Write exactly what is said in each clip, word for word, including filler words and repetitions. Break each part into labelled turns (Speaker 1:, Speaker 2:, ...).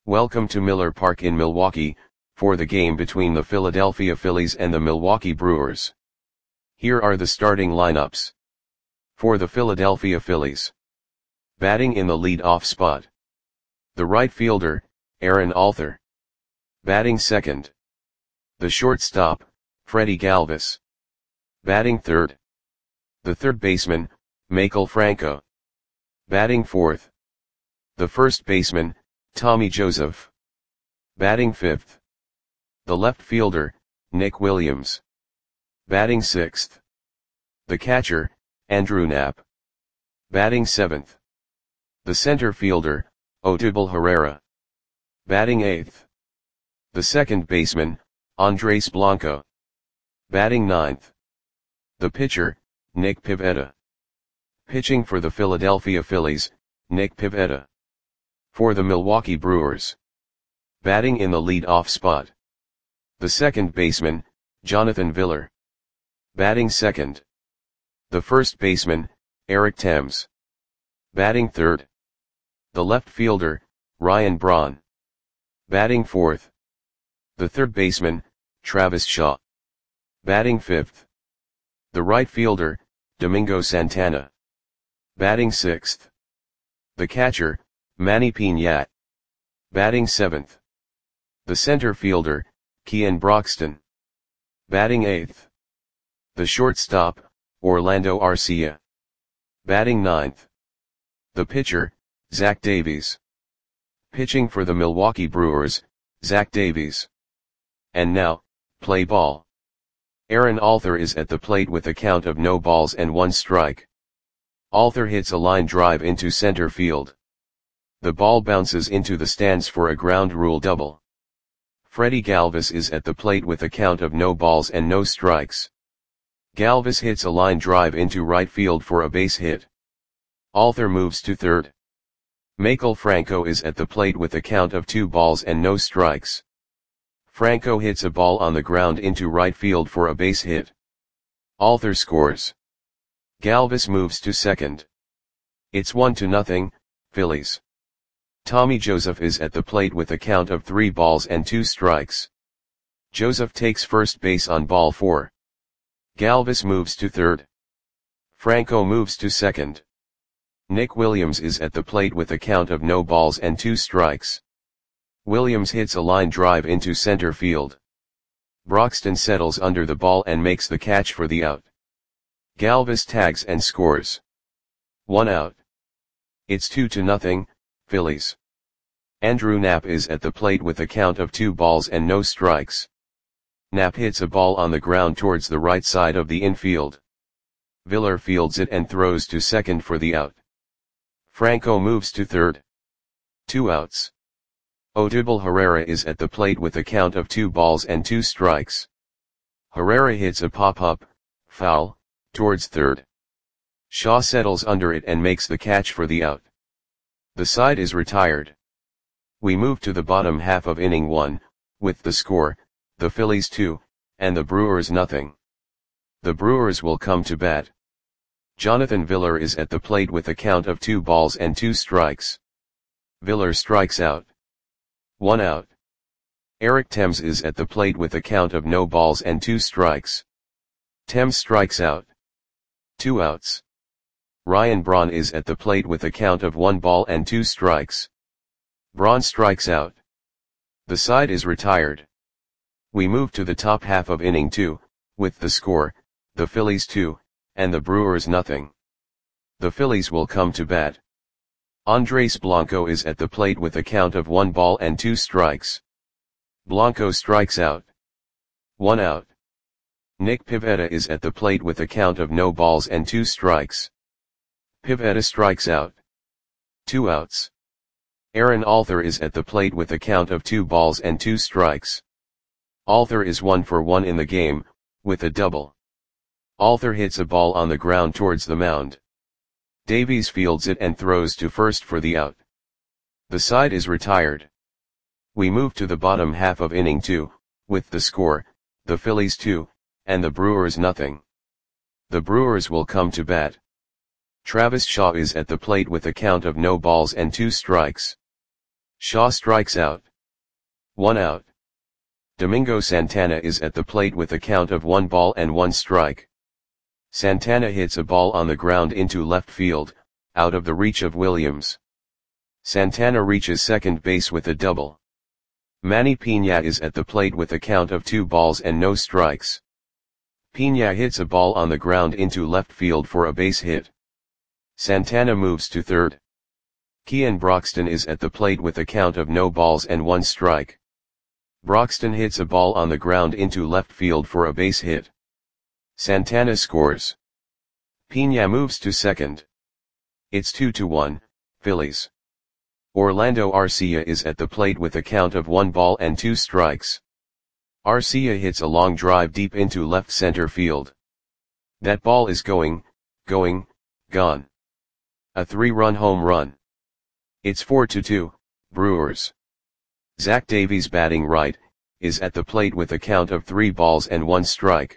Speaker 1: Welcome to Miller Park in Milwaukee, for the game between the Philadelphia Phillies and the Milwaukee Brewers. Here are the starting lineups. For the Philadelphia Phillies. Batting in the lead-off spot. The right fielder, Aaron Altherr. Batting second. The shortstop, Freddie Galvis. Batting third. The third baseman, Maikel Franco. Batting fourth. The first baseman, Tommy Joseph. Batting fifth. The left fielder, Nick Williams. Batting sixth. The catcher, Andrew Knapp. Batting seventh. The center fielder, Odubel Herrera. Batting eighth. The second baseman, Andres Blanco. Batting ninth. The pitcher, Nick Pivetta. Pitching for the Philadelphia Phillies, Nick Pivetta. For the Milwaukee Brewers. Batting in the lead-off spot. The second baseman, Jonathan Villar. Batting second. The first baseman, Eric Thames. Batting third. The left fielder, Ryan Braun. Batting fourth. The third baseman, Travis Shaw. Batting fifth. The right fielder, Domingo Santana. Batting sixth. The catcher, Manny Piñat. Batting seventh. The center fielder, Kean Broxton. Batting eighth. The shortstop, Orlando Arcia. Batting ninth. The pitcher, Zach Davies. Pitching for the Milwaukee Brewers, Zach Davies. And now, play ball. Aaron Altherr is at the plate with a count of no balls and one strike. Altherr hits a line drive into center field. The ball bounces into the stands for a ground rule double. Freddie Galvis is at the plate with a count of no balls and no strikes. Galvis hits a line drive into right field for a base hit. Altherr moves to third. Maikel Franco is at the plate with a count of two balls and no strikes. Franco hits a ball on the ground into right field for a base hit. Altherr scores. Galvis moves to second. It's one to nothing, Phillies. Tommy Joseph is at the plate with a count of three balls and two strikes. Joseph takes first base on ball four. Galvis moves to third. Franco moves to second. Nick Williams is at the plate with a count of no balls and two strikes. Williams hits a line drive into center field. Broxton settles under the ball and makes the catch for the out. Galvis tags and scores. One out. It's two to nothing, Phillies. Andrew Knapp is at the plate with a count of two balls and no strikes. Knapp hits a ball on the ground towards the right side of the infield. Villar fields it and throws to second for the out. Franco moves to third. Two outs. Odubel Herrera is at the plate with a count of two balls and two strikes. Herrera hits a pop-up, foul, towards third. Shaw settles under it and makes the catch for the out. The side is retired. We move to the bottom half of inning one, with the score, the Phillies two, and the Brewers nothing. The Brewers will come to bat. Jonathan Villar is at the plate with a count of two balls and two strikes. Villar strikes out. One out. Eric Thames is at the plate with a count of no balls and two strikes. Thames strikes out. Two outs. Ryan Braun is at the plate with a count of one ball and two strikes. Braun strikes out. The side is retired. We move to the top half of inning two, with the score, the Phillies two, and the Brewers nothing. The Phillies will come to bat. Andres Blanco is at the plate with a count of one ball and two strikes. Blanco strikes out. One out. Nick Pivetta is at the plate with a count of no balls and two strikes. Pivetta strikes out. Two outs. Aaron Altherr is at the plate with a count of two balls and two strikes. Altherr is one for one in the game, with a double. Altherr hits a ball on the ground towards the mound. Davies fields it and throws to first for the out. The side is retired. We move to the bottom half of inning two, with the score, the Phillies two, and the Brewers nothing. The Brewers will come to bat. Travis Shaw is at the plate with a count of no balls and two strikes. Shaw strikes out. One out. Domingo Santana is at the plate with a count of one ball and one strike. Santana hits a ball on the ground into left field, out of the reach of Williams. Santana reaches second base with a double. Manny Piña is at the plate with a count of two balls and no strikes. Piña hits a ball on the ground into left field for a base hit. Santana moves to third. Kean Broxton is at the plate with a count of no balls and one strike. Broxton hits a ball on the ground into left field for a base hit. Santana scores. Piña moves to second. It's two to one, Phillies. Orlando Arcia is at the plate with a count of one ball and two strikes. Arcia hits a long drive deep into left center field. That ball is going, going, gone. A three-run home run. It's four to two, Brewers. Zach Davies, batting right, is at the plate with a count of three balls and one strike.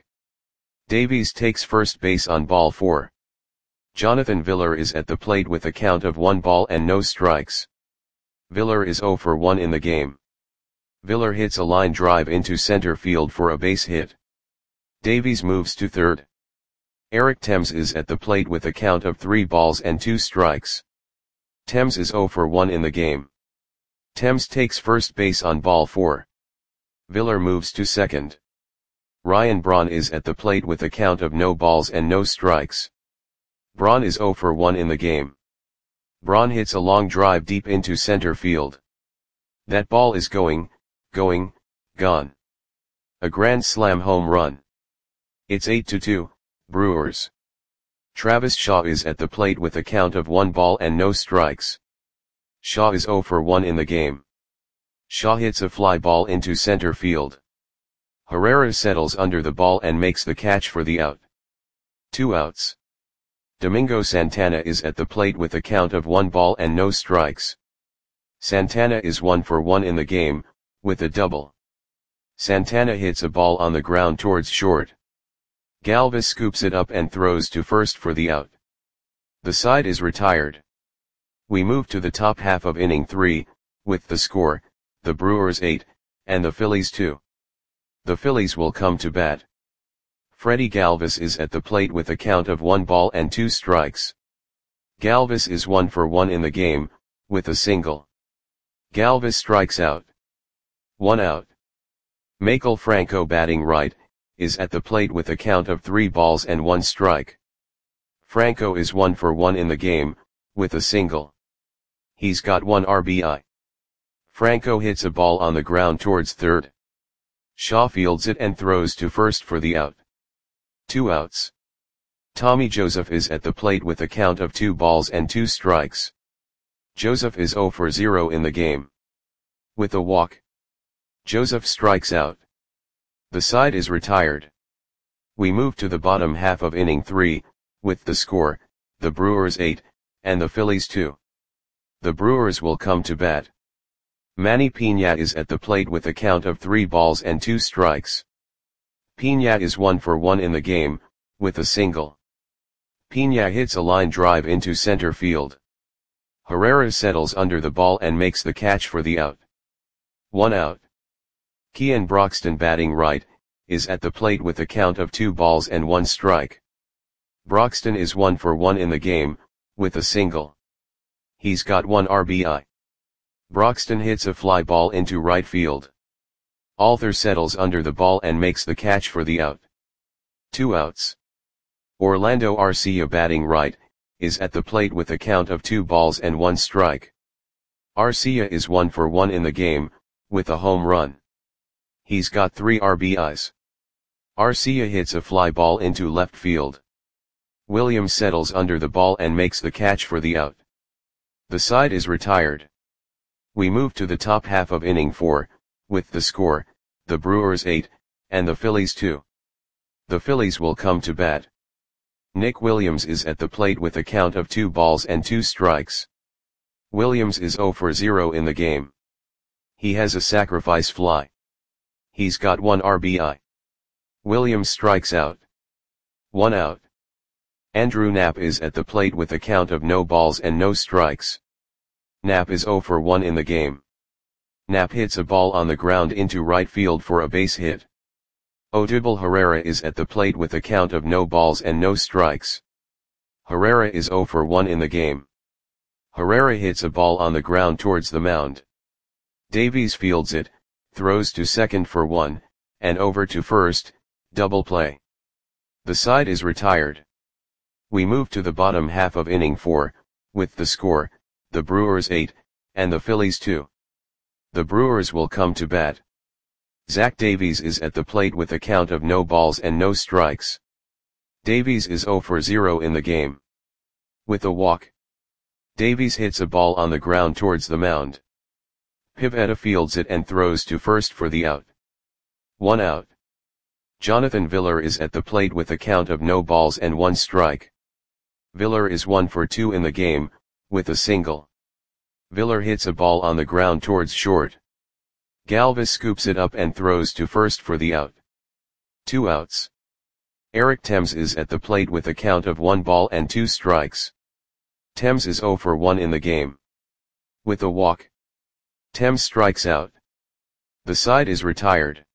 Speaker 1: Davies takes first base on ball four. Jonathan Villar is at the plate with a count of one ball and no strikes. Villar is zero for one in the game. Villar hits a line drive into center field for a base hit. Davies moves to third. Eric Thames is at the plate with a count of three balls and two strikes. Thames is zero for one in the game. Thames takes first base on ball four. Villar moves to second. Ryan Braun is at the plate with a count of no balls and no strikes. Braun is zero for one in the game. Braun hits a long drive deep into center field. That ball is going, going, gone. A grand slam home run. It's eight to two, Brewers. Travis Shaw is at the plate with a count of one ball and no strikes. Shaw is zero for one in the game. Shaw hits a fly ball into center field. Herrera settles under the ball and makes the catch for the out. Two outs. Domingo Santana is at the plate with a count of one ball and no strikes. Santana is one for one in the game, with a double. Santana hits a ball on the ground towards short. Galvis scoops it up and throws to first for the out. The side is retired. We move to the top half of inning three, with the score, the Brewers eight, and the Phillies two. The Phillies will come to bat. Freddie Galvis is at the plate with a count of one ball and two strikes. Galvis is one for one in the game, with a single. Galvis strikes out. One out. Maikel Franco, batting right, is at the plate with a count of three balls and one strike. Franco is one for one in the game, with a single. He's got one R B I. Franco hits a ball on the ground towards third. Shaw fields it and throws to first for the out. Two outs. Tommy Joseph is at the plate with a count of two balls and two strikes. Joseph is zero for zero in the game. With a walk. Joseph strikes out. The side is retired. We move to the bottom half of inning three, with the score, the Brewers eight, and the Phillies two. The Brewers will come to bat. Manny Piña is at the plate with a count of three balls and two strikes. Piña is one for one in the game, with a single. Piña hits a line drive into center field. Herrera settles under the ball and makes the catch for the out. One out. Kean Broxton, batting right, is at the plate with a count of two balls and one strike. Broxton is one for one in the game, with a single. He's got one R B I. Broxton hits a fly ball into right field. Alter settles under the ball and makes the catch for the out. Two outs. Orlando Arcia, batting right, is at the plate with a count of two balls and one strike. Arcia is one for one in the game, with a home run. He's got three R B Is. Arcia hits a fly ball into left field. Williams settles under the ball and makes the catch for the out. The side is retired. We move to the top half of inning four, with the score, the Brewers eight, and the Phillies two. The Phillies will come to bat. Nick Williams is at the plate with a count of two balls and two strikes. Williams is zero for zero in the game. He has a sacrifice fly. He's got one R B I. Williams strikes out. One out. Andrew Knapp is at the plate with a count of no balls and no strikes. Knapp is zero for one in the game. Knapp hits a ball on the ground into right field for a base hit. Odubel Herrera is at the plate with a count of no balls and no strikes. Herrera is zero for one in the game. Herrera hits a ball on the ground towards the mound. Davies fields it, throws to second for one, and over to first, double play. The side is retired. We move to the bottom half of inning four, with the score, the Brewers eight, and the Phillies two. The Brewers will come to bat. Zach Davies is at the plate with a count of no balls and no strikes. Davies is zero for zero in the game. With a walk, Davies hits a ball on the ground towards the mound. Pivetta fields it and throws to first for the out. One out. Jonathan Villar is at the plate with a count of no balls and one strike. Villar is one for two in the game, with a single. Villar hits a ball on the ground towards short. Galvis scoops it up and throws to first for the out. Two outs. Eric Thames is at the plate with a count of one ball and two strikes. Thames is zero for one in the game. With a walk, Thames strikes out. The side is retired.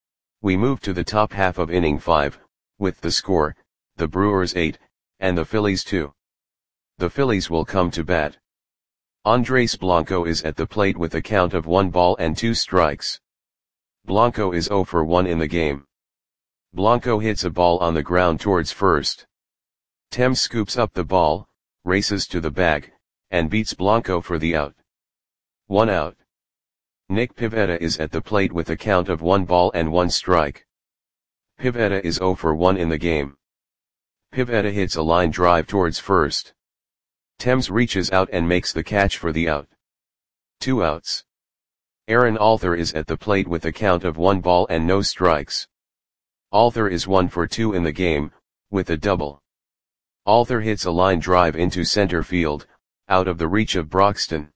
Speaker 1: We move to the top half of inning five, with the score, the Brewers eight, and the Phillies two. The Phillies will come to bat. Andres Blanco is at the plate with a count of one ball and two strikes. Blanco is zero for one in the game. Blanco hits a ball on the ground towards first. Thames scoops up the ball, races to the bag, and beats Blanco for the out. One out. Nick Pivetta is at the plate with a count of one ball and one strike. Pivetta is zero for one in the game. Pivetta hits a line drive towards first. Thames reaches out and makes the catch for the out. Two outs. Aaron Alther is at the plate with a count of one ball and no strikes. Alther is one for two in the game, with a double. Alther hits a line drive into center field, out of the reach of Broxton.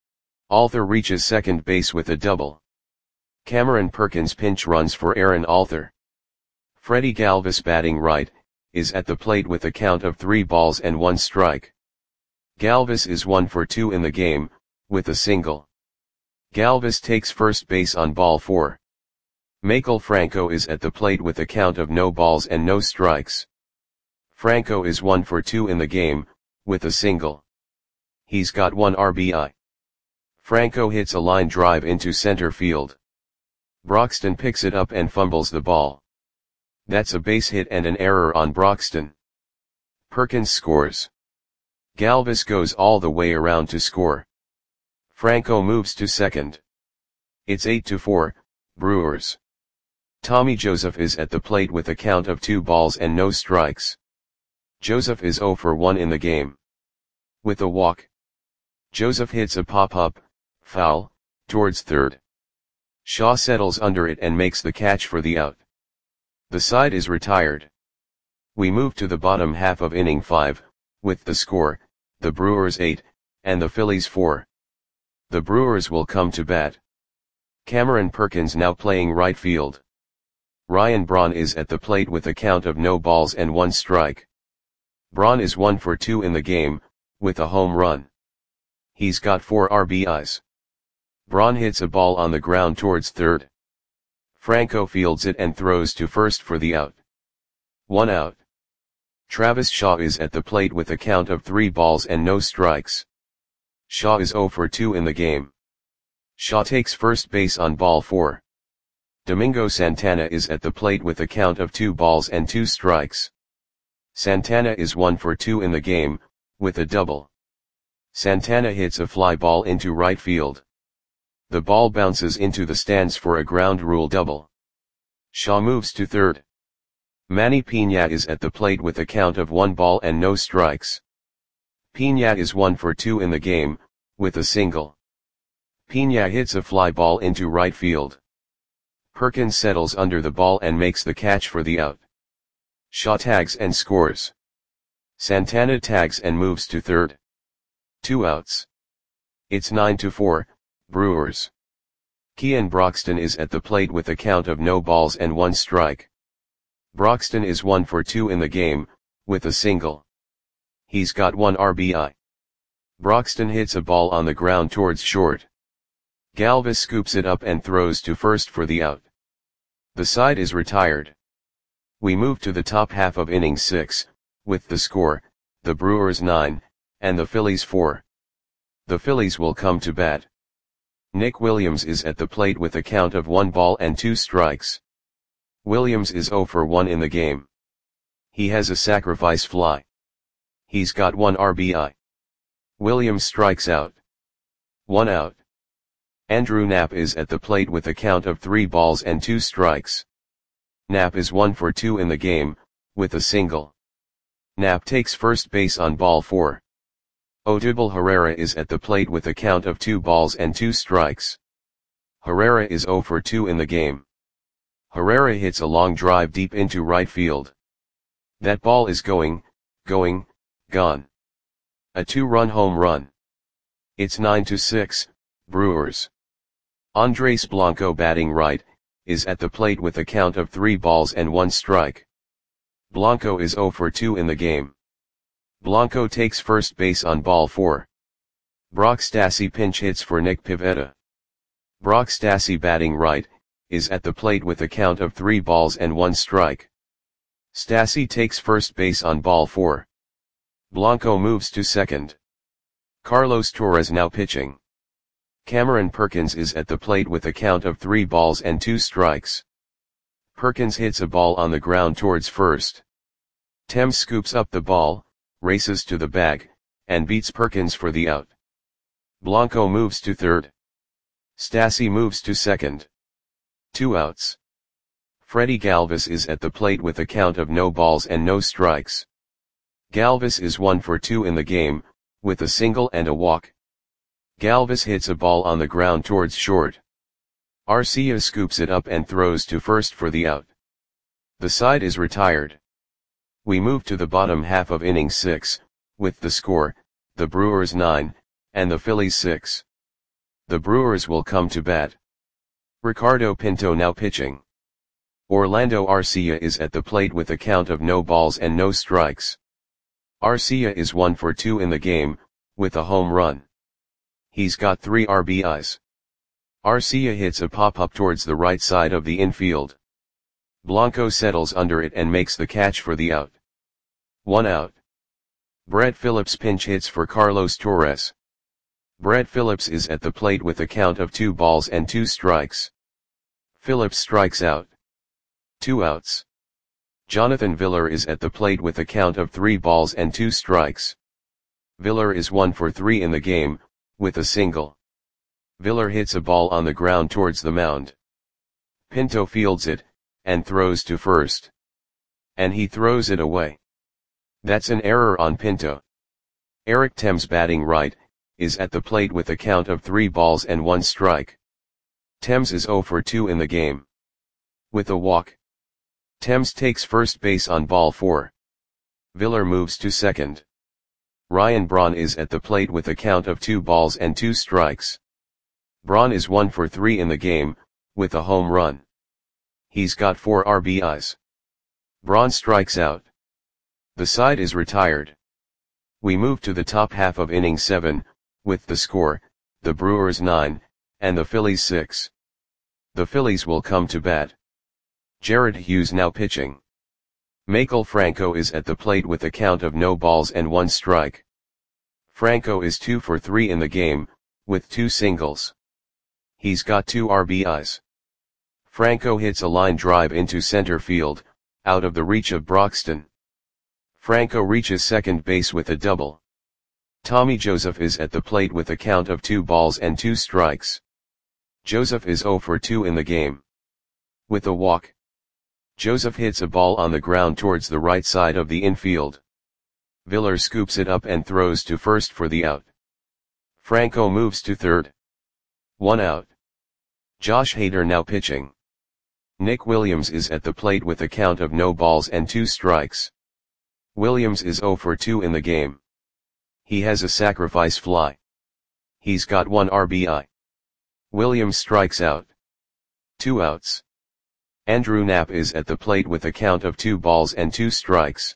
Speaker 1: Alther reaches second base with a double. Cameron Perkins pinch runs for Aaron Alther. Freddie Galvis, batting right, is at the plate with a count of three balls and one strike. Galvis is one for two in the game, with a single. Galvis takes first base on ball four. Maikel Franco is at the plate with a count of no balls and no strikes. Franco is one for two in the game, with a single. He's got one R B I. Franco hits a line drive into center field. Broxton picks it up and fumbles the ball. That's a base hit and an error on Broxton. Perkins scores. Galvis goes all the way around to score. Franco moves to second. It's eight to four, Brewers. Tommy Joseph is at the plate with a count of two balls and no strikes. Joseph is zero for one in the game. With a walk, Joseph hits a pop-up, foul, towards third. Shaw settles under it and makes the catch for the out. The side is retired. We move to the bottom half of inning five, with the score, the Brewers eight, and the Phillies four. The Brewers will come to bat. Cameron Perkins now playing right field. Ryan Braun is at the plate with a count of no balls and one strike. Braun is one for two in the game, with a home run. He's got four R B Is. Braun hits a ball on the ground towards third. Franco fields it and throws to first for the out. One out. Travis Shaw is at the plate with a count of three balls and no strikes. Shaw is zero for two in the game. Shaw takes first base on ball four. Domingo Santana is at the plate with a count of two balls and two strikes. Santana is one for two in the game, with a double. Santana hits a fly ball into right field. The ball bounces into the stands for a ground rule double. Shaw moves to third. Manny Piña is at the plate with a count of one ball and no strikes. Piña is one for two in the game, with a single. Piña hits a fly ball into right field. Perkins settles under the ball and makes the catch for the out. Shaw tags and scores. Santana tags and moves to third. Two outs. It's nine to four, Brewers. Kean Broxton is at the plate with a count of no balls and one strike. Broxton is one for two in the game, with a single. He's got one R B I. Broxton hits a ball on the ground towards short. Galvis scoops it up and throws to first for the out. The side is retired. We move to the top half of inning six, with the score, the Brewers nine, and the Phillies four. The Phillies will come to bat. Nick Williams is at the plate with a count of one ball and two strikes. Williams is oh for one in the game. He has a sacrifice fly. He's got one R B I. Williams strikes out. One out. Andrew Knapp is at the plate with a count of three balls and two strikes. Knapp is one for two in the game, with a single. Knapp takes first base on ball four. Odubel Herrera is at the plate with a count of two balls and two strikes. Herrera is oh for two in the game. Herrera hits a long drive deep into right field. That ball is going, going, gone. A two-run home run. It's nine to six, Brewers. Andres Blanco, batting right, is at the plate with a count of three balls and one strike. Blanco is oh for two in the game. Blanco takes first base on ball four. Brock Stassi pinch hits for Nick Pivetta. Brock Stassi, batting right, is at the plate with a count of three balls and one strike. Stassi takes first base on ball four. Blanco moves to second. Carlos Torres now pitching. Cameron Perkins is at the plate with a count of three balls and two strikes. Perkins hits a ball on the ground towards first. Thames scoops up the ball, races to the bag, and beats Perkins for the out. Blanco moves to third. Stassi moves to second. Two outs. Freddie Galvis is at the plate with a count of no balls and no strikes. Galvis is one for two in the game, with a single and a walk. Galvis hits a ball on the ground towards short. Arcia scoops it up and throws to first for the out. The side is retired. We move to the bottom half of inning six, with the score, the Brewers nine, and the Phillies six. The Brewers will come to bat. Ricardo Pinto now pitching. Orlando Arcia is at the plate with a count of no balls and no strikes. Arcia is one for two in the game, with a home run. He's got three R B Is. Arcia hits a pop-up towards the right side of the infield. Blanco settles under it and makes the catch for the out. One out. Brett Phillips pinch hits for Carlos Torres. Brett Phillips is at the plate with a count of two balls and two strikes. Phillips strikes out. Two outs. Jonathan Villar is at the plate with a count of three balls and two strikes. Villar is one for three in the game, with a single. Villar hits a ball on the ground towards the mound. Pinto fields it, and throws to first. And he throws it away. That's an error on Pinto. Eric Thames, batting right, is at the plate with a count of three balls and one strike. Thames is oh for two in the game. With a walk. Thames takes first base on ball four. Villar moves to second. Ryan Braun is at the plate with a count of two balls and two strikes. Braun is one for three in the game, with a home run. He's got four R B Is. Braun strikes out. The side is retired. We move to the top half of inning seven, with the score, the Brewers nine, and the Phillies six. The Phillies will come to bat. Jared Hughes now pitching. Maikel Franco is at the plate with a count of no balls and one strike. Franco is two for three in the game, with two singles. He's got two R B Is. Franco hits a line drive into center field, out of the reach of Broxton. Franco reaches second base with a double. Tommy Joseph is at the plate with a count of two balls and two strikes. Joseph is oh for two in the game. With a walk. Joseph hits a ball on the ground towards the right side of the infield. Villar scoops it up and throws to first for the out. Franco moves to third. One out. Josh Hader now pitching. Nick Williams is at the plate with a count of no balls and two strikes. Williams is oh for two in the game. He has a sacrifice fly. He's got one R B I. Williams strikes out. Two outs. Andrew Knapp is at the plate with a count of two balls and two strikes.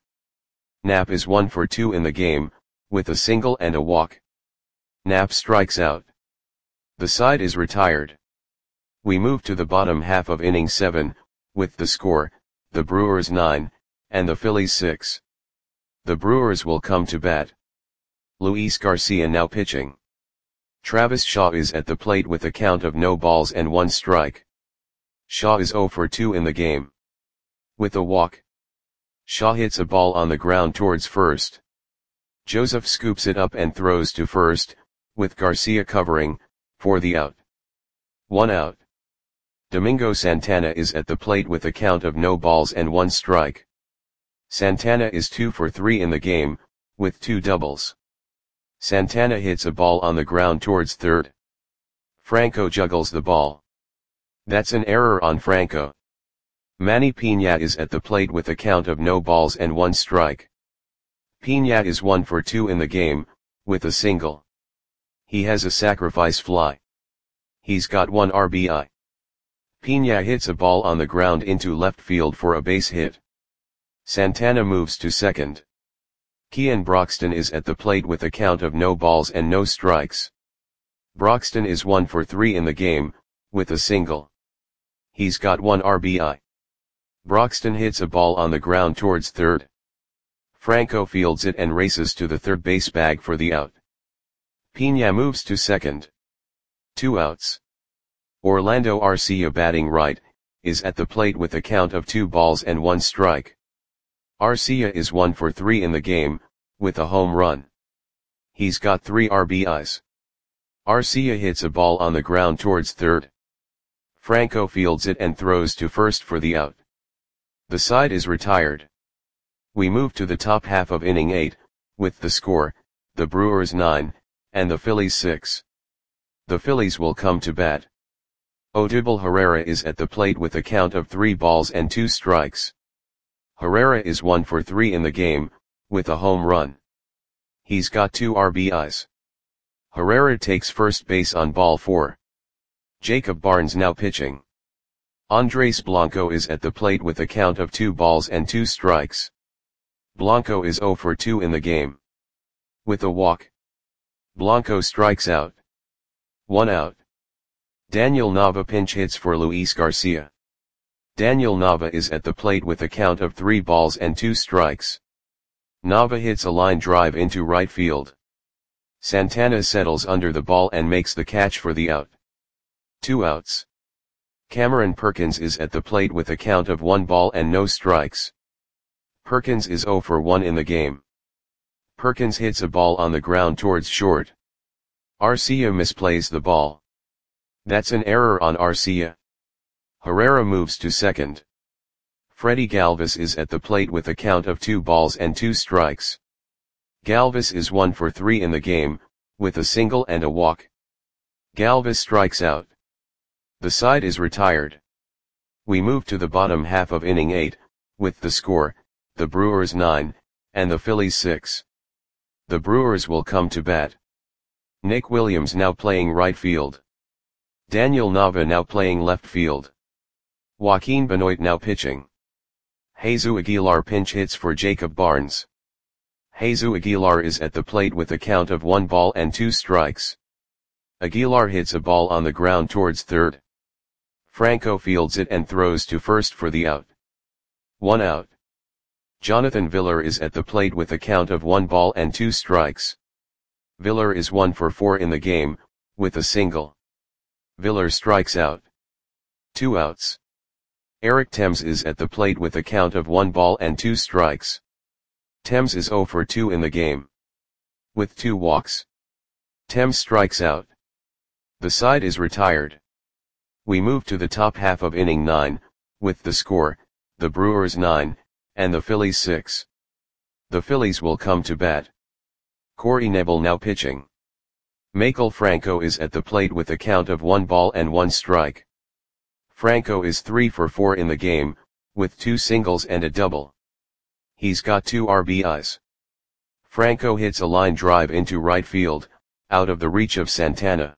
Speaker 1: Knapp is one for two in the game, with a single and a walk. Knapp strikes out. The side is retired. We move to the bottom half of inning seven, with the score, the Brewers nine, and the Phillies six. The Brewers will come to bat. Luis Garcia now pitching. Travis Shaw is at the plate with a count of no balls and one strike. Shaw is oh for two in the game. With a walk, Shaw hits a ball on the ground towards first. Joseph scoops it up and throws to first, with Garcia covering, for the out. One out. Domingo Santana is at the plate with a count of no balls and one strike. Santana is two for three in the game, with two doubles. Santana hits a ball on the ground towards third. Franco juggles the ball. That's an error on Franco. Manny Piña is at the plate with a count of no balls and one strike. Piña is one for two in the game, with a single. He has a sacrifice fly. He's got one R B I. Piña hits a ball on the ground into left field for a base hit. Santana moves to second. Kean Broxton is at the plate with a count of no balls and no strikes. Broxton is one for three in the game, with a single. He's got one R B I. Broxton hits a ball on the ground towards third. Franco fields it and races to the third base bag for the out. Piña moves to second. Two outs. Orlando Arcia, batting right, is at the plate with a count of two balls and one strike. Arcia is one for three in the game, with a home run. He's got three R B Is. Arcia hits a ball on the ground towards third. Franco fields it and throws to first for the out. The side is retired. We move to the top half of inning eight, with the score, the Brewers nine, and the Phillies six. The Phillies will come to bat. Odubel Herrera is at the plate with a count of three balls and two strikes. Herrera is one for three in the game, with a home run. He's got two R B Is. Herrera takes first base on ball four. Jacob Barnes now pitching. Andres Blanco is at the plate with a count of two balls and two strikes. Blanco is oh for two in the game. With a walk, Blanco strikes out. One out. Daniel Nava pinch hits for Luis Garcia. Daniel Nava is at the plate with a count of three balls and two strikes. Nava hits a line drive into right field. Santana settles under the ball and makes the catch for the out. Two outs. Cameron Perkins is at the plate with a count of one ball and no strikes. Perkins is oh for one in the game. Perkins hits a ball on the ground towards short. Arcia misplays the ball. That's an error on Arcia. Herrera moves to second. Freddie Galvis is at the plate with a count of two balls and two strikes. Galvis is one for three in the game, with a single and a walk. Galvis strikes out. The side is retired. We move to the bottom half of inning eight, with the score, the Brewers nine, and the Phillies six. The Brewers will come to bat. Nick Williams now playing right field. Daniel Nava now playing left field. Joaquin Benoit now pitching. Jesus Aguilar pinch hits for Jacob Barnes. Jesus Aguilar is at the plate with a count of one ball and two strikes. Aguilar hits a ball on the ground towards third. Franco fields it and throws to first for the out. One out. Jonathan Villar is at the plate with a count of one ball and two strikes. Villar is one for four in the game, with a single. Villar strikes out. Two outs. Eric Thames is at the plate with a count of one ball and two strikes. Thames is oh for two in the game. With two walks, Thames strikes out. The side is retired. We move to the top half of inning nine, with the score, the Brewers nine, and the Phillies six. The Phillies will come to bat. Corey Knebel now pitching. Maikel Franco is at the plate with a count of one ball and one strike. Franco is three for four in the game, with two singles and a double. He's got two R B Is. Franco hits a line drive into right field, out of the reach of Santana.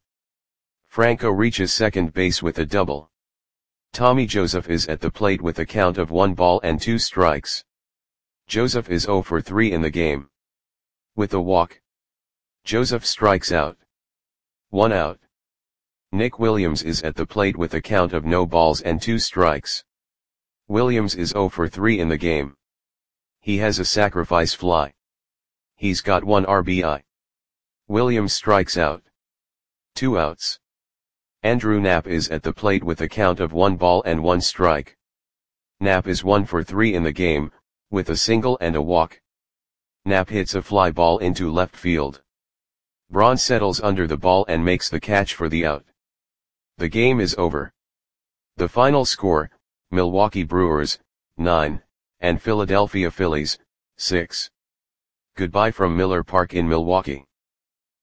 Speaker 1: Franco reaches second base with a double. Tommy Joseph is at the plate with a count of one ball and two strikes. Joseph is oh for three in the game. With a walk, Joseph strikes out. One out. Nick Williams is at the plate with a count of no balls and two strikes. Williams is zero for three in the game. He has a sacrifice fly. He's got one R B I. Williams strikes out. Two outs. Andrew Knapp is at the plate with a count of one ball and one strike. Knapp is one for three in the game, with a single and a walk. Knapp hits a fly ball into left field. Braun settles under the ball and makes the catch for the out. The game is over. The final score, Milwaukee Brewers, nine, and Philadelphia Phillies, six. Goodbye from Miller Park in Milwaukee.